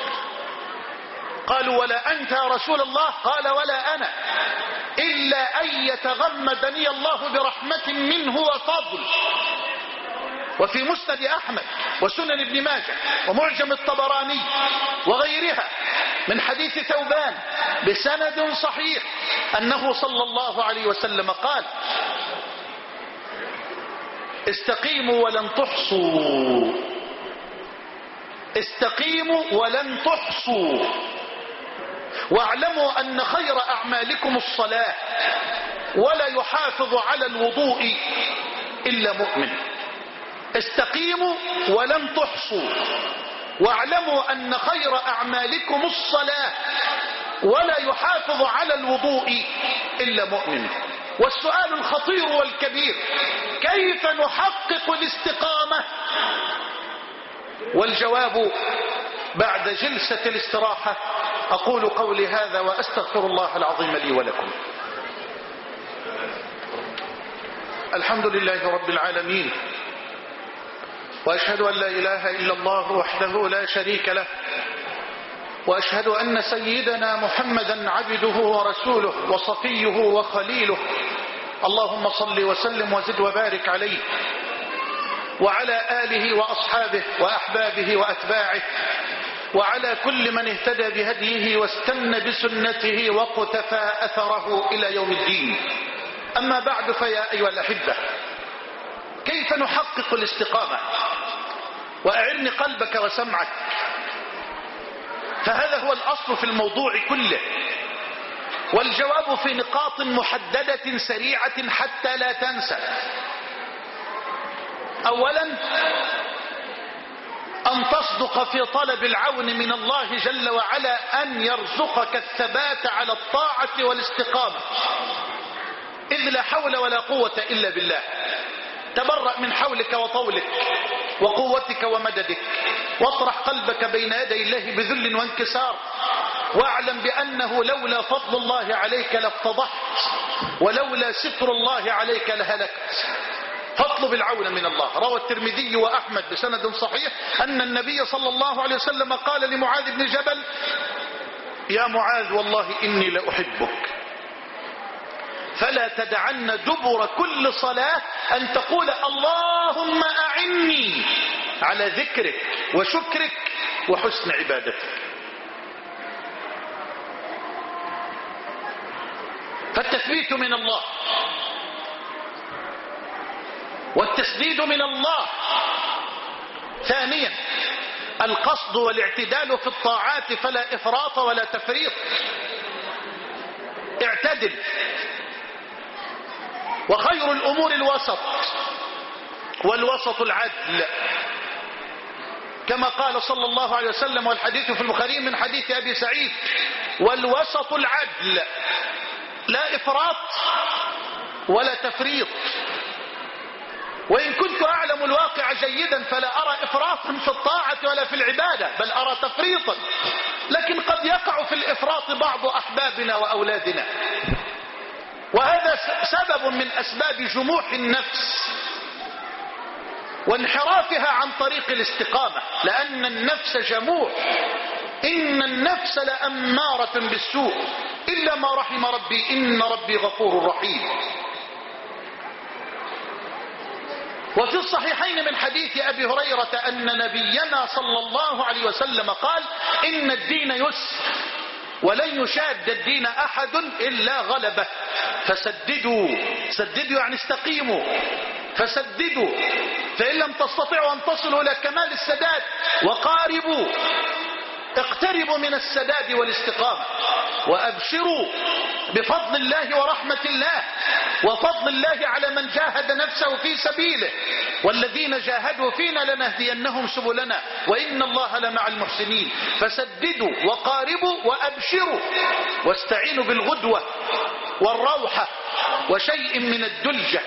قالوا ولا أنت يا رسول الله؟ قال ولا أنا، إلا أن يتغمدني الله برحمة منه وفضل. وفي مسند أحمد وسنن ابن ماجه ومعجم الطبراني وغيرها من حديث ثوبان بسند صحيح أنه صلى الله عليه وسلم قال: استقيموا ولن تحصوا. استقيموا ولن تحصوا، واعلموا أن خير أعمالكم الصلاة، ولا يحافظ على الوضوء إلا مؤمن. استقيموا ولن تحصوا، واعلموا أن خير أعمالكم الصلاة، ولا يحافظ على الوضوء إلا مؤمن. والسؤال الخطير والكبير: كيف نحقق الاستقامة؟ والجواب بعد جلسة الاستراحة. أقول قولي هذا وأستغفر الله العظيم لي ولكم. الحمد لله رب العالمين، وأشهد أن لا إله إلا الله وحده لا شريك له، وأشهد أن سيدنا محمدا عبده ورسوله وصفيه وخليله. اللهم صل وسلم وزد وبارك عليه وعلى آله وأصحابه وأحبابه وأتباعه، وعلى كل من اهتدى بهديه واستنى بسنته وقتفى أثره إلى يوم الدين. أما بعد، فيا أيها الأحبة، كيف نحقق الاستقامة؟ وأعرني قلبك وسمعك، فهذا هو الأصل في الموضوع كله، والجواب في نقاط محددة سريعة حتى لا تنسى. أولا، أن تصدق في طلب العون من الله جل وعلا أن يرزقك الثبات على الطاعة والاستقامة، إذ لا حول ولا قوة إلا بالله. تبرأ من حولك وطولك وقوتك ومددك، واطرح قلبك بين يدي الله بذل وانكسار، واعلم بأنه لولا فضل الله عليك لافتضحت، ولولا ستر الله عليك لهلكت. فاطلب العون من الله. روى الترمذي وأحمد بسند صحيح أن النبي صلى الله عليه وسلم قال لمعاذ بن جبل: يا معاذ والله إني لأحبك، فلا تدعن دبر كل صلاة أن تقول اللهم أعني على ذكرك وشكرك وحسن عبادتك. فالتثبيت من الله والتسديد من الله. ثانيا، القصد والاعتدال في الطاعات، فلا إفراط ولا تفريط. اعتدل، وخير الأمور الوسط، والوسط العدل، كما قال صلى الله عليه وسلم، والحديث في البخاري من حديث أبي سعيد: والوسط العدل، لا إفراط ولا تفريط. وإن كنت أعلم الواقع جيدا فلا أرى إفراطا في الطاعة ولا في العبادة، بل أرى تفريطا، لكن قد يقع في الإفراط بعض أحبابنا وأولادنا، وهذا سبب من أسباب جموح النفس وانحرافها عن طريق الاستقامة، لأن النفس جموح، إن النفس لأمارة بالسوء إلا ما رحم ربي إن ربي غفور رحيم. وفي الصحيحين من حديث أبي هريرة أن نبينا صلى الله عليه وسلم قال: إن الدين يسر ولن يشاد الدين أحد إلا غلبه، فسددوا، سددوا يعني استقيموا، فسددوا فإن لم تستطيعوا أن تصلوا إلى كمال السداد، وقاربوا، اقتربوا من السداد والاستقامة، وأبشروا بفضل الله ورحمة الله وفضل الله على من جاهد نفسه في سبيله، والذين جاهدوا فينا لنهدينهم سبلنا وإن الله لمع المحسنين. فسددوا وقاربوا وأبشروا، واستعينوا بالغدوة والروحة وشيء من الدلجة.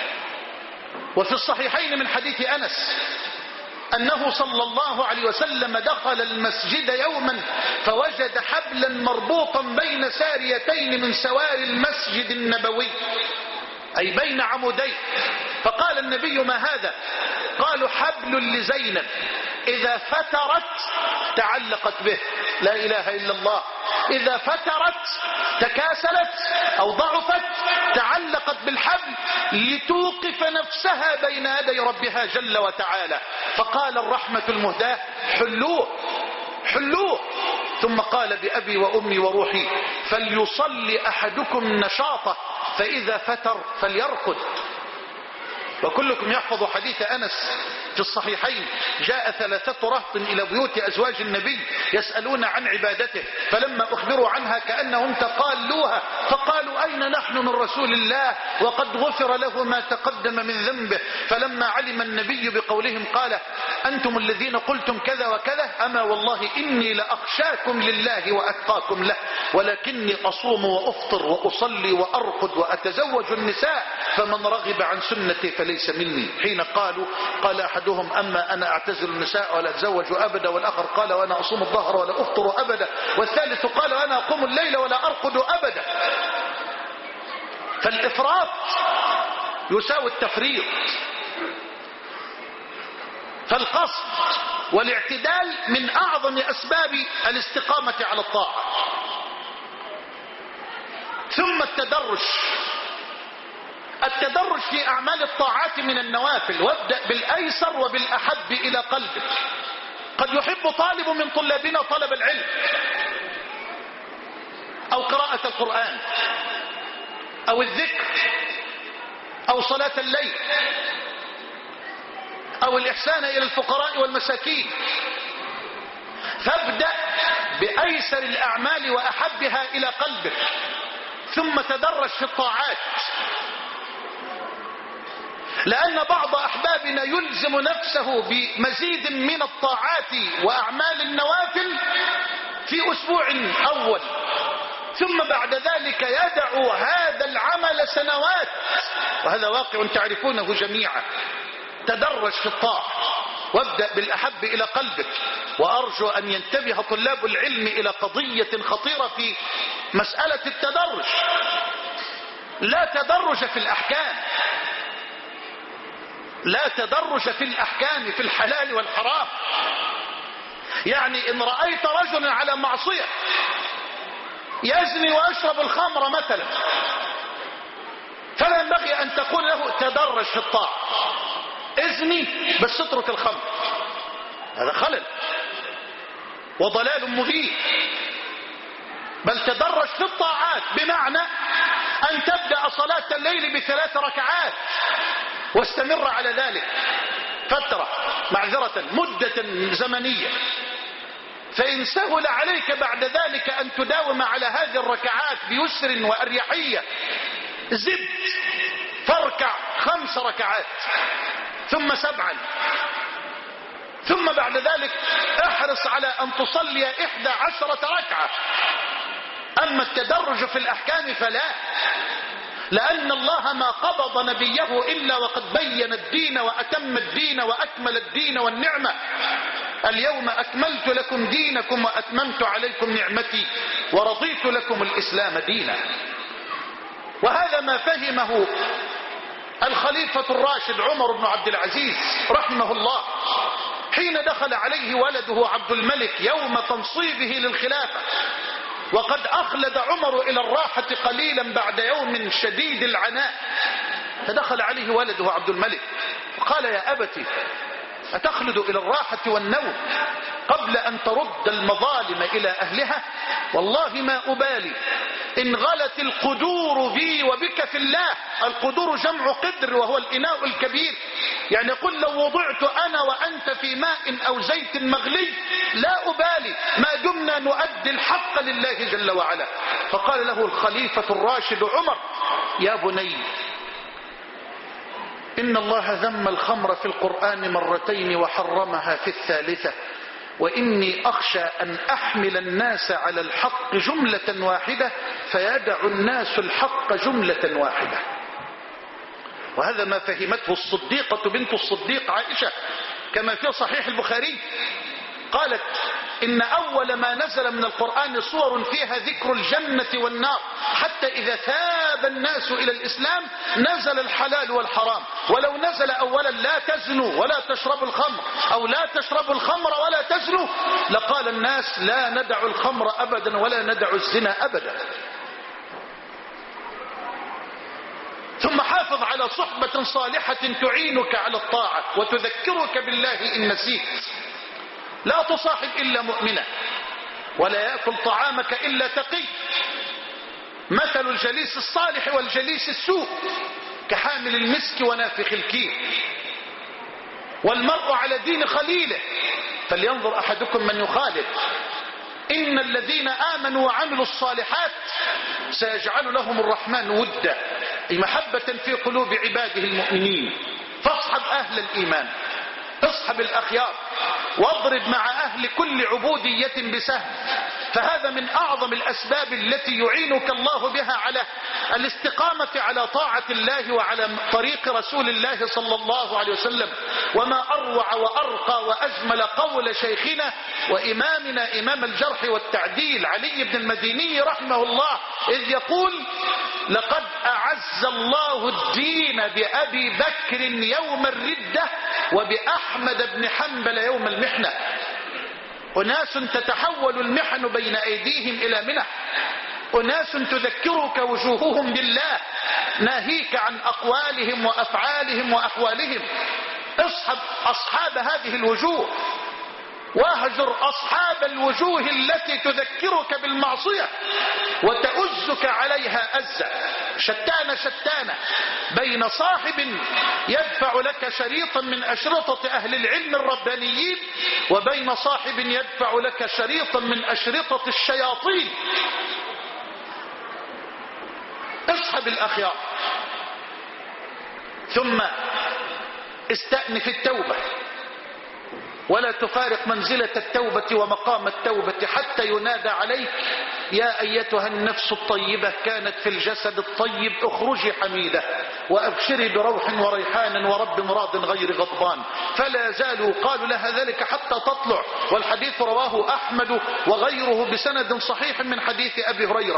وفي الصحيحين من حديث أنس أنه صلى الله عليه وسلم دخل المسجد يوما فوجد حبلا مربوطا بين ساريتين من سواري المسجد النبوي، أي بين عمودين، فقال النبي: ما هذا؟ قالوا: حبل لزينب إذا فترت تعلقت به. لا إله إلا الله. إذا فترت تكاسلت أو ضعفت تعلقت بالحبل لتوقف نفسها بين يدي ربها جل وتعالى. فقال الرحمة المهداة: حلوه حلوه. ثم قال: بأبي وأمي وروحي فليصلي أحدكم نشاطه فإذا فتر فليرقد. وكلكم يحفظ حديث أنس في الصحيحين: جاء 3 رهط إلى بيوت أزواج النبي يسألون عن عبادته، فلما أخبروا عنها كأنهم تقالوها، فقالوا: أين نحن من رسول الله وقد غفر له ما تقدم من ذنبه. فلما علم النبي بقولهم قال: أنتم الذين قلتم كذا وكذا، أما والله إني لأخشاكم لله وأتقاكم له، ولكني أصوم وأفطر وأصلي وأرقد وأتزوج النساء، فمن رغب عن سنتي فليس مني. حين قالوا قال أحدهم: أما أنا أعتزل النساء ولا أتزوج أبدا، والآخر قال: وأنا أصوم الظهر ولا أفطر أبدا، والثالث قال: وأنا أقوم الليل ولا أرقد أبدا. فالإفراط يساوي التفريط، فالقصد والاعتدال من أعظم أسباب الاستقامة على الطاعة. ثم التدرج في أعمال الطاعات من النوافل، وابدأ بالأيسر وبالأحب إلى قلبك. قد يحب طالب من طلابنا طلب العلم أو قراءة القرآن أو الذكر أو صلاة الليل أو الإحسان إلى الفقراء والمساكين، فابدأ بأيسر الأعمال وأحبها إلى قلبك، ثم تدرج في الطاعات، لأن بعض أحبابنا يلزم نفسه بمزيد من الطاعات وأعمال النوافل في أسبوع أول، ثم بعد ذلك يدع هذا العمل سنوات، وهذا واقع تعرفونه جميعا. تدرج في الطاعة وابدأ بالأحب إلى قلبك. وأرجو أن ينتبه طلاب العلم إلى قضية خطيرة في مسألة التدرج. لا تدرج في الأحكام، لا تدرج في الأحكام في الحلال والحرام. يعني إن رأيت رجلا على معصية يزني ويشرب الخمر مثلا، فلا ينبغي أن تقول له تدرج في الطاعة، ازني بس اترك الخمر. هذا خلل وضلال مبين. بل تدرج في الطاعات بمعنى أن تبدأ صلاة الليل ب3 ركعات واستمر على ذلك فترة، معذرة مدة زمنية، فإن سهل عليك بعد ذلك أن تداوم على هذه الركعات بيسر وأريحية، زد فاركع 5 ركعات ثم 7، ثم بعد ذلك احرص على أن تصلي 11 ركعة. أما التدرج في الأحكام فلا. لأن الله ما قبض نبيه إلا وقد بين الدين وأتم الدين وأكمل الدين والنعمة. اليوم أكملت لكم دينكم وأتممت عليكم نعمتي ورضيت لكم الإسلام دينا. وهذا ما فهمه الخليفة الراشد عمر بن عبد العزيز رحمه الله حين دخل عليه ولده عبد الملك يوم تنصيبه للخلافة، وقد أخلد عمر إلى الراحة قليلا بعد يوم شديد العناء، فدخل عليه ولده عبد الملك وقال: يا أبتي، أتخلد إلى الراحة والنوم قبل أن ترد المظالم إلى أهلها؟ والله ما أبالي إن غلت القدور بي وبك في الله. القدور جمع قدر وهو الإناء الكبير، يعني قل لو وضعت أنا وأنت في ماء أو زيت مغلي لا أبالي ما دمنا نؤدي الحق لله جل وعلا. فقال له الخليفة الراشد عمر: يا بني، إن الله ذم الخمر في القرآن مرتين وحرمها في الثالثة، وإني أخشى أن أحمل الناس على الحق جملة واحدة فيدع الناس الحق جملة واحدة. وهذا ما فهمته الصديقة بنت الصديق عائشة كما في صحيح البخاري، قالت: إن أول ما نزل من القرآن صور فيها ذكر الجنة والنار، حتى إذا ثاب الناس إلى الإسلام نزل الحلال والحرام. ولو نزل أولا لا تزنوا ولا تشربوا الخمر، أو لا تشربوا الخمر ولا تزنوا، لقال الناس: لا ندع الخمر أبدا ولا ندع الزنا أبدا. ثم حافظ على صحبة صالحة تعينك على الطاعة وتذكرك بالله إن نسيت. لا تصاحب إلا مؤمنا، ولا يأكل طعامك إلا تقي. مثل الجليس الصالح والجليس السوء كحامل المسك ونافخ الكير. والمرء على دين خليله، فلينظر أحدكم من يخالف. إن الذين آمنوا وعملوا الصالحات سيجعل لهم الرحمن ودا، أي محبة في قلوب عباده المؤمنين. فاصحب أهل الإيمان، اصحب الأخيار، واضرب مع أهل كل عبودية بسهم، فهذا من أعظم الأسباب التي يعينك الله بها على الاستقامة على طاعة الله وعلى طريق رسول الله صلى الله عليه وسلم. وما أروع وأرقى وأجمل قول شيخنا وإمامنا إمام الجرح والتعديل علي بن المديني رحمه الله إذ يقول: لقد أعز الله الدين بأبي بكر يوم الردة وبأحمد بن حنبل يوم المحنة. أناس تتحول المحن بين أيديهم إلى منح، أناس تذكرك وجوههم بالله ناهيك عن أقوالهم وأفعالهم وأحوالهم. اصحب أصحاب هذه الوجوه، واهجر أصحاب الوجوه التي تذكرك بالمعصية وتؤزك عليها أزة. شتان بين صاحب يدفع لك شريطا من أشرطة أهل العلم الربانيين، وبين صاحب يدفع لك شريطا من أشرطة الشياطين. اصحب الأخيار. ثم استأنف التوبة، ولا تفارق منزلة التوبة ومقام التوبة حتى ينادى عليك: يا أيتها النفس الطيبة كانت في الجسد الطيب اخرجي حميدة وأبشري بروح وريحان ورب راض غير غضبان. فلا زالوا قالوا لها ذلك حتى تطلع، والحديث رواه أحمد وغيره بسند صحيح من حديث أبي هريرة.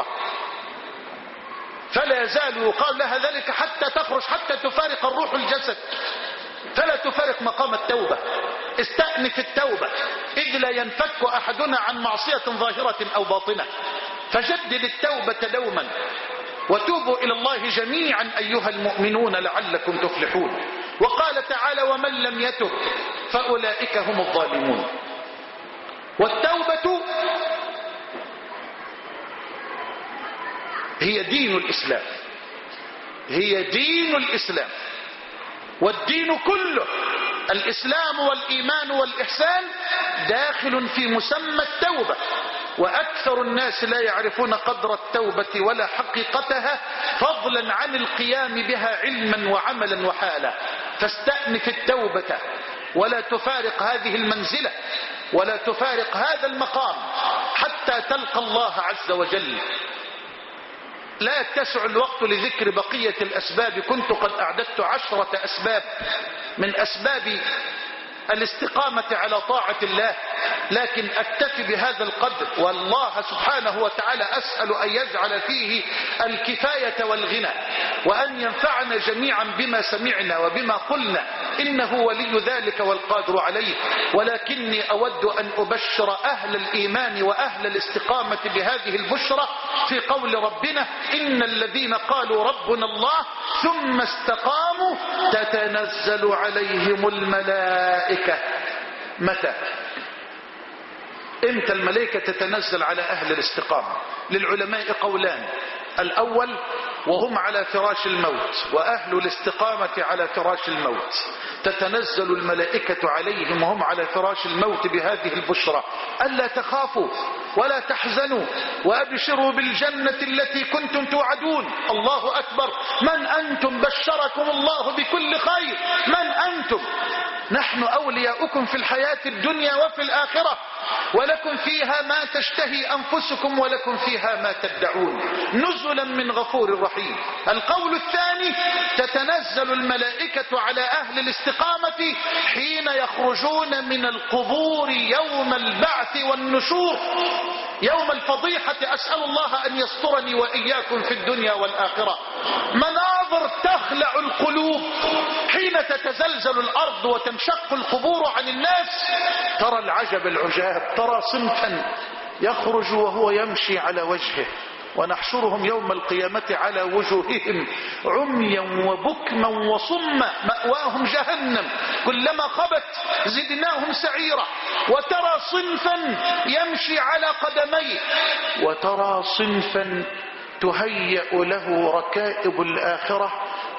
فلا زالوا قالوا لها ذلك حتى تخرج، حتى تفارق الروح الجسد، فلا تفارق مقام التوبة. استأنف التوبة، إذ لا ينفك أحدنا عن معصية ظاهرة أو باطنة. فجدد التوبة دوما، وتوبوا إلى الله جميعا أيها المؤمنون لعلكم تفلحون. وقال تعالى: ومن لم يتب فأولئك هم الظالمون. والتوبة هي دين الإسلام، هي دين الإسلام، والدين كله الإسلام والإيمان والإحسان داخل في مسمى التوبة. وأكثر الناس لا يعرفون قدر التوبة ولا حقيقتها، فضلا عن القيام بها علما وعملا وحالا. فاستأنف التوبة، ولا تفارق هذه المنزلة ولا تفارق هذا المقام حتى تلقى الله عز وجل. لا يتسع الوقت لذكر بقية الأسباب. كنت قد أعددت 10 أسباب من أسباب الاستقامة على طاعة الله، لكن أكتفي بهذا القدر، والله سبحانه وتعالى أسأل أن يجعل فيه الكفاية والغنى، وأن ينفعنا جميعا بما سمعنا وبما قلنا، إنه ولي ذلك والقادر عليه. ولكني أود أن أبشر أهل الإيمان وأهل الاستقامة بهذه البشرة في قول ربنا: إن الذين قالوا ربنا الله ثم استقاموا تتنزل عليهم الملائكة. متى؟ امتى الملائكة تتنزل على أهل الاستقامة؟ للعلماء قولان: الأول وهم على فراش الموت، وأهل الاستقامة على فراش الموت تتنزل الملائكة عليهم وهم على فراش الموت بهذه البشرى: ألا تخافوا ولا تحزنوا وأبشروا بالجنة التي كنتم توعدون. الله أكبر! من أنتم؟ بشركم الله بكل خير. من أنتم؟ نحن أولياؤكم في الحياة الدنيا وفي الآخرة، ولكم فيها ما تشتهي أنفسكم ولكم فيها ما تدعون، نزلا من غفور رحيم. القول الثاني: تتنزل الملائكة على أهل الاستقامة حين يخرجون من القبور يوم البعث والنشور، يوم الفضيحة. أسأل الله أن يسترني وإياكم في الدنيا والآخرة. مناظر تخلع القلوب حين تتزلزل الأرض وتنشق القبور عن الناس. ترى العجب العجاب، ترى صنفا يخرج وهو يمشي على وجهه، ونحشرهم يوم القيامة على وجوههم عميا وبكما وصما مأواهم جهنم كلما خبت زدناهم سعيرا. وترى صنفا يمشي على قدميه، وترى صنفا تهيأ له ركائب الآخرة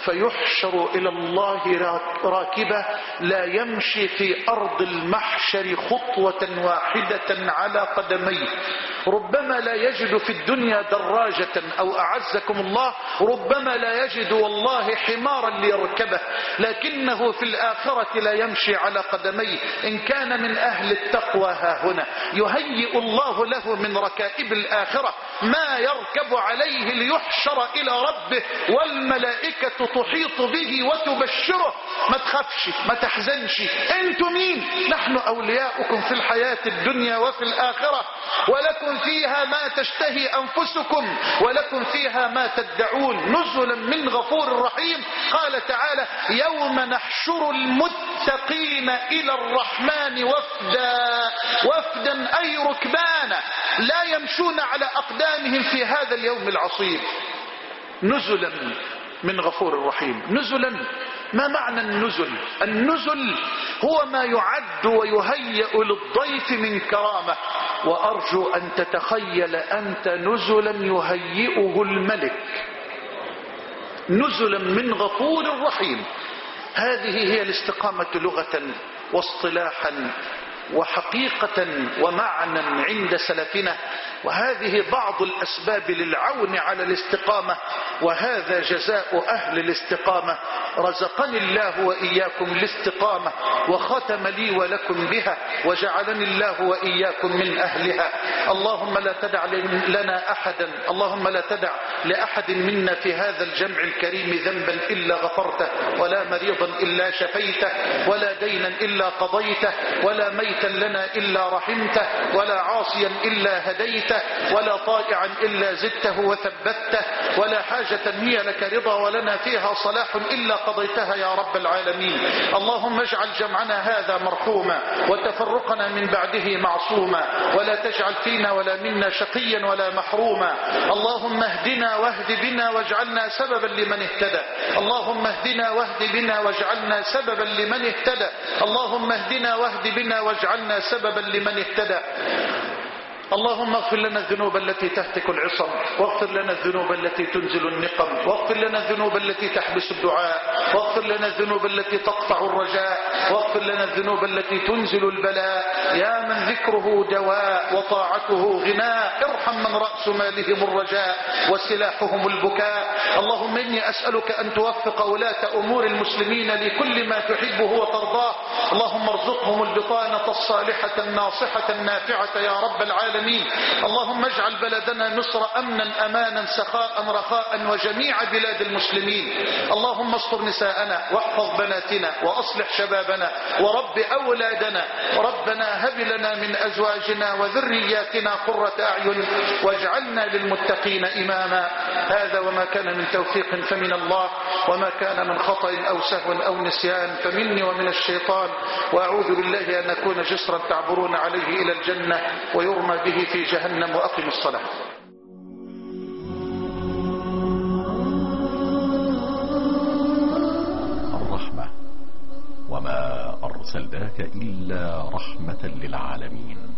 فيحشر إلى الله راكبة لا يمشي في أرض المحشر خطوة واحدة على قدميه. ربما لا يجد في الدنيا دراجة أو أعزكم الله ربما لا يجد والله حمارا ليركبه، لكنه في الآخرة لا يمشي على قدميه. إن كان من أهل التقوى ها هنا يهيئ الله له من ركائب الآخرة ما يركب عليه ليحشر إلى ربه، والملائكة تحيط به وتبشره: ما تخافش ما تحزنش، انتم مين؟ نحن أولياؤكم في الحياة الدنيا وفي الآخرة، ولكم فيها ما تشتهي أنفسكم ولكم فيها ما تدعون، نزلا من غفور رحيم. قال تعالى: يوم نحشر المتقين إلى الرحمن وفدا. وفدا أي ركبانا، لا يمشون على أقدامهم في هذا اليوم العصيب. نزلا من غفور رحيم. نزلا، ما معنى النزل؟ النزل هو ما يعد ويهيأ للضيف من كرامة، وأرجو أن تتخيل أنت نزلا يهيئه الملك، نزلا من غفور رحيم. هذه هي الاستقامة لغة واصطلاحا وحقيقة ومعنى عند سلفنا، وهذه بعض الأسباب للعون على الاستقامة، وهذا جزاء أهل الاستقامة. رزقني الله وإياكم الاستقامة وختم لي ولكم بها، وجعلني الله وإياكم من أهلها. اللهم لا تدع لنا أحدا، اللهم لا تدع لأحد منا في هذا الجمع الكريم ذنبا إلا غفرته، ولا مريضا إلا شفيته، ولا دينا إلا قضيته، ولا ميتا لنا إلا رحمته، ولا عاصيا إلا هديته، ولا طائعا إلا زدته وثبته، ولا حاجة هي لك رضا ولنا فيها صلاح إلا قضيتها يا رب العالمين. اللهم اجعل جمعنا هذا مرحوما وتفرقنا من بعده معصوما، ولا تجعل فينا ولا منا شقيا ولا محروما. اللهم اهدنا واهد بنا واجعلنا سببا لمن اهتدى. اللهم اهدنا واهد بنا واجعلنا سببا لمن اهتدى. اللهم اهدنا واهد بنا واجعلنا سببا لمن اهتدى. اللهم اغفر لنا الذنوب التي تهتك العصم، واغفر لنا الذنوب التي تنزل النقم، واغفر لنا الذنوب التي تحبس الدعاء، واغفر لنا الذنوب التي تقطع الرجاء، واغفر لنا الذنوب التي تنزل البلاء. يا من ذكره دواء وطاعته غناء، ارحم من رأس مالهم الرجاء وسلاحهم البكاء. اللهم إني أسألك أن توفق ولاة أمور المسلمين لكل ما تحبه وترضاه. اللهم ارزقهم البطانة الصالحة الناصحة النافعة يا رب العالمين. العالمين. اللهم اجعل بلدنا مصر أمنا أمانا سخاء رخاء وجميع بلاد المسلمين. اللهم استر نساءنا واحفظ بناتنا وأصلح شبابنا ورب أولادنا. ربنا هب لنا من أزواجنا وذرياتنا قرة أعين واجعلنا للمتقين إماما. هذا وما كان من توفيق فمن الله، وما كان من خطأ أو سهو أو نسيان فمني ومن الشيطان، وأعوذ بالله أن أكون جسرا تعبرون عليه إلى الجنة ويرمى به في جهنم. وأقم الصلاة. الرحمة، وما أرسلناك إلا رحمة للعالمين.